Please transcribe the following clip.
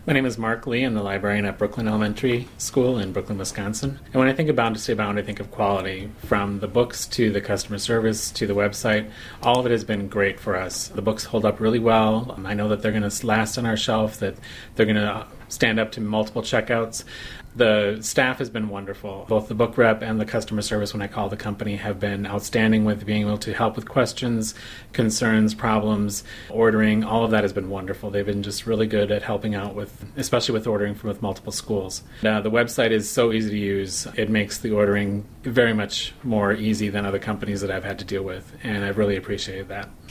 My name is Mark Lee. I'm the librarian at Brooklyn Elementary School in Brooklyn, Wisconsin. And when I think of Bound to Stay Bound, I think of quality. From the books to the customer service to the website, all of it has been great for us. The books hold up really well. I know that they're going to last on our shelf, that they're going to stand up to multiple checkouts. The staff has been wonderful. Both the book rep and the customer service, when I call the company, have been outstanding with being able to help with questions, concerns, problems, ordering. All of that has been wonderful. They've been just really good at helping out with, especially with ordering with multiple schools. The website is so easy to use. It makes the ordering very much more easy than other companies that I've had to deal with, and I've really appreciated that.